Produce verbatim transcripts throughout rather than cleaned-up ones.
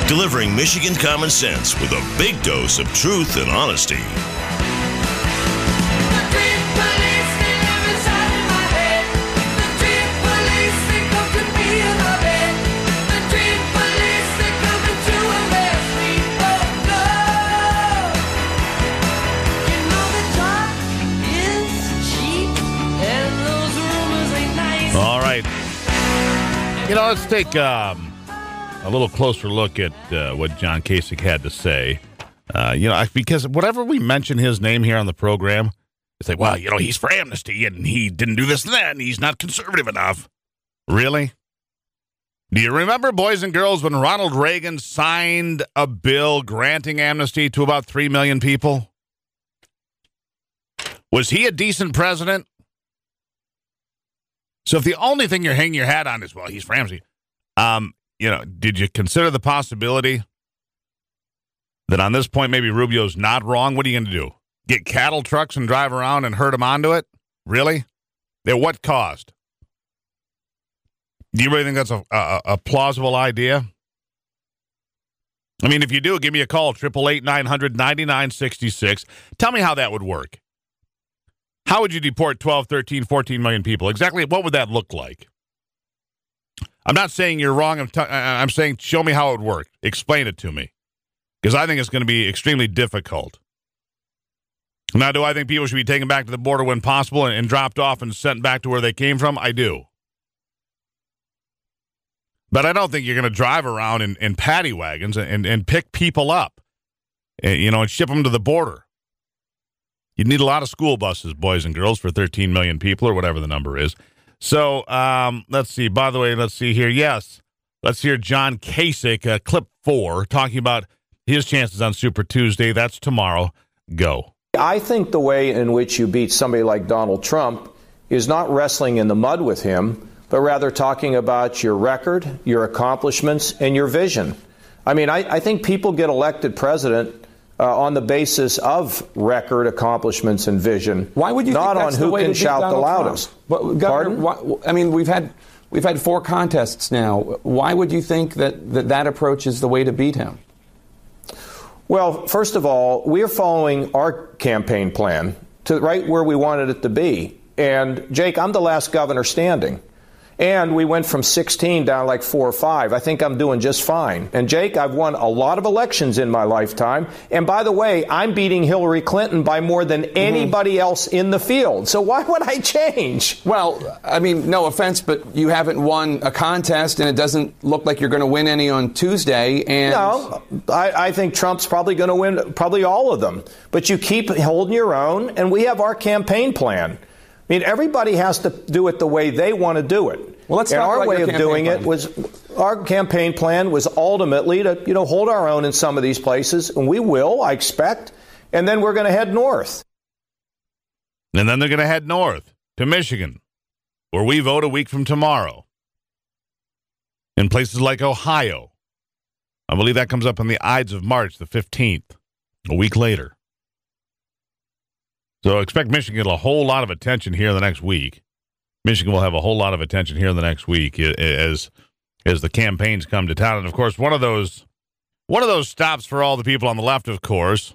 delivering Michigan common sense with a big dose of truth and honesty. All right. You know, let's take um, a little closer look at uh, what John Kasich had to say. Uh, you know, because whatever we mention his name here on the program, it's like, well, you know, he's for amnesty and he didn't do this and that and he's not conservative enough. Really? Do you remember, boys and girls, when Ronald Reagan signed a bill granting amnesty to about three million people? Was he a decent president? So if the only thing you're hanging your hat on is, well, he's for amnesty, um, you know, did you consider the possibility that on this point maybe Rubio's not wrong? What are you going to do? Get cattle trucks and drive around and herd them onto it? Really? At what cost? Do you really think that's a, a, a plausible idea? I mean, if you do, give me a call, eight eight eight, nine hundred, ninety-nine sixty-six. Tell me how that would work. How would you deport twelve, thirteen, fourteen million people? Exactly what would that look like? I'm not saying you're wrong. I'm, t- I'm saying show me how it would work. Explain it to me. Because I think it's going to be extremely difficult. Now, do I think people should be taken back to the border when possible and, and dropped off and sent back to where they came from? I do. But I don't think you're going to drive around in, in paddy wagons and, and, and pick people up, and, you know, and ship them to the border. You need a lot of school buses, boys and girls, for thirteen million people or whatever the number is. So um, let's see. By the way, let's see here. Yes, let's hear John Kasich, uh, clip four, talking about his chances on Super Tuesday. That's tomorrow. Go. I think the way in which you beat somebody like Donald Trump is not wrestling in the mud with him, but rather talking about your record, your accomplishments, and your vision. I mean, I, I think people get elected president Uh, on the basis of record, accomplishments, and vision. Why would you not think that's on who the way can to beat shout Donald the loudest? But, Governor, why, I mean, we've had we've had four contests now. Why would you think that, that that approach is the way to beat him? Well, first of all, we are following our campaign plan to right where we wanted it to be. And Jake, I'm the last governor standing. And we went from sixteen down like four or five. I think I'm doing just fine. And Jake, I've won a lot of elections in my lifetime. And by the way, I'm beating Hillary Clinton by more than anybody mm-hmm. else in the field. So why would I change? Well, I mean, no offense, but you haven't won a contest, and it doesn't look like you're going to win any on Tuesday. And no, I, I think Trump's probably going to win probably all of them. But you keep holding your own, and we have our campaign plan. I mean, everybody has to do it the way they want to do it. Well, let's and talk our about way your of doing plan. it was, our campaign plan was ultimately to, you know, hold our own in some of these places, and we will, I expect, and then we're going to head north. And then they're going to head north to Michigan, where we vote a week from tomorrow. In places like Ohio. I believe that comes up on the Ides of March, the fifteenth, a week later. So expect Michigan to get a whole lot of attention here in the next week. Michigan will have a whole lot of attention here in the next week as as the campaigns come to town. And, of course, one of those one of those stops for all the people on the left, of course,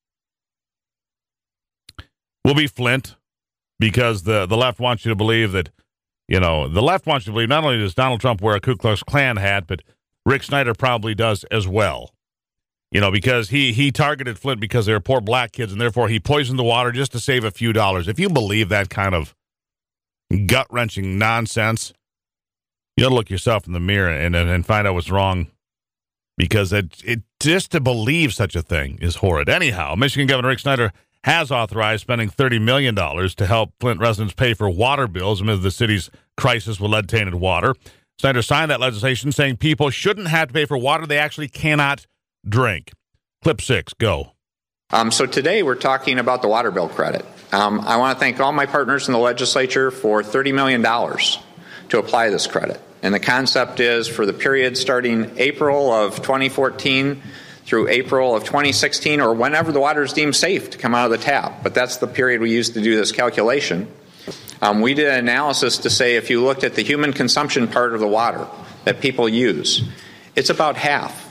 will be Flint, because the, the left wants you to believe that, you know, the left wants you to believe not only does Donald Trump wear a Ku Klux Klan hat, but Rick Snyder probably does as well. You know, because he, he targeted Flint because they were poor black kids, and therefore he poisoned the water just to save a few dollars. If you believe that kind of gut-wrenching nonsense, you got to look yourself in the mirror and, and and find out what's wrong, because it, it just to believe such a thing is horrid. Anyhow, Michigan Governor Rick Snyder has authorized spending thirty million dollars to help Flint residents pay for water bills amid the city's crisis with lead-tainted water. Snyder signed that legislation saying people shouldn't have to pay for water they actually cannot drink. Clip six, go. Um, so today we're talking about the water bill credit. Um, I want to thank all my partners in the legislature for thirty million dollars to apply this credit. And the concept is for the period starting April of twenty fourteen through April of twenty sixteen, or whenever the water is deemed safe to come out of the tap. But that's the period we used to do this calculation. Um, we did an analysis to say if you looked at the human consumption part of the water that people use, it's about half.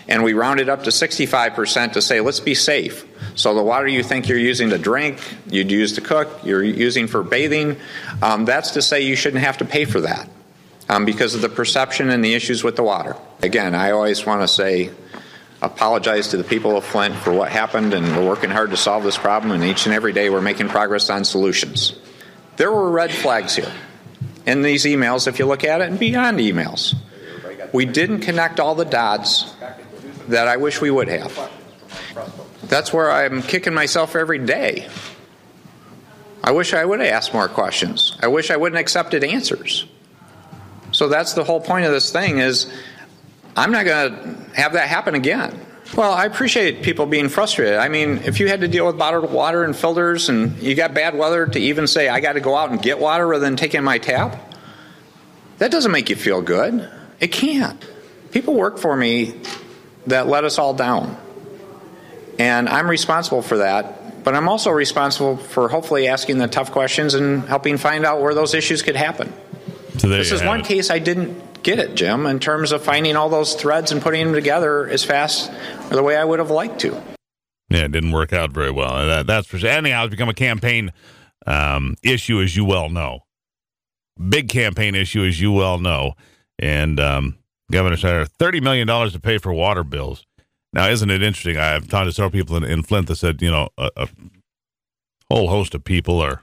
and we rounded up to sixty-five percent to say, let's be safe. So the water you think you're using to drink, you'd use to cook, you're using for bathing, um, that's to say you shouldn't have to pay for that um, because of the perception and the issues with the water. Again, I always want to say, apologize to the people of Flint for what happened, and we're working hard to solve this problem, and each and every day we're making progress on solutions. There were red flags here in these emails, if you look at it, and beyond emails. We didn't connect all the dots that I wish we would have. That's where I'm kicking myself every day. I wish I would have asked more questions. I wish I wouldn't have accepted answers. So that's the whole point of this thing is I'm not going to have that happen again. Well, I appreciate people being frustrated. I mean, if you had to deal with bottled water and filters and you got bad weather to even say I got to go out and get water rather than take in my tap, that doesn't make you feel good. It can't. People work for me that let us all down. And I'm responsible for that, but I'm also responsible for hopefully asking the tough questions and helping find out where those issues could happen. So this is one it. case I didn't get it, Jim, in terms of finding all those threads and putting them together as fast or the way I would have liked to. Yeah, it didn't work out very well. That, that's for sure. Anyhow, it's become a campaign um, issue, as you well know. Big campaign issue, as you well know. And um, Governor Snyder, thirty million dollars to pay for water bills. Now, isn't it interesting? I've talked to several people in, in Flint that said, you know, a, a whole host of people are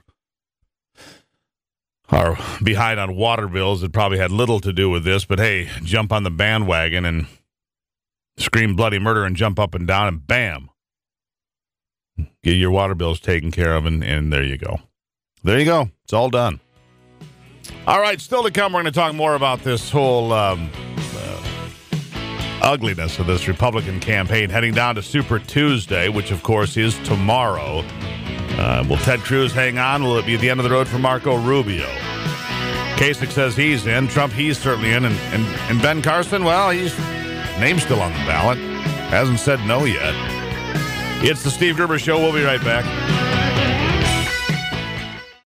are behind on water bills that probably had little to do with this. But, hey, jump on the bandwagon and scream bloody murder and jump up and down and bam, get your water bills taken care of. And, and there you go. There you go. It's all done. All right, still to come, we're going to talk more about this whole um, ugliness of this Republican campaign heading down to Super Tuesday, which, of course, is tomorrow. Uh, will Ted Cruz hang on? Will it be the end of the road for Marco Rubio? Kasich says he's in. Trump, he's certainly in. And, and, and Ben Carson, well, his name's still on the ballot. Hasn't said no yet. It's the Steve Gerber Show. We'll be right back.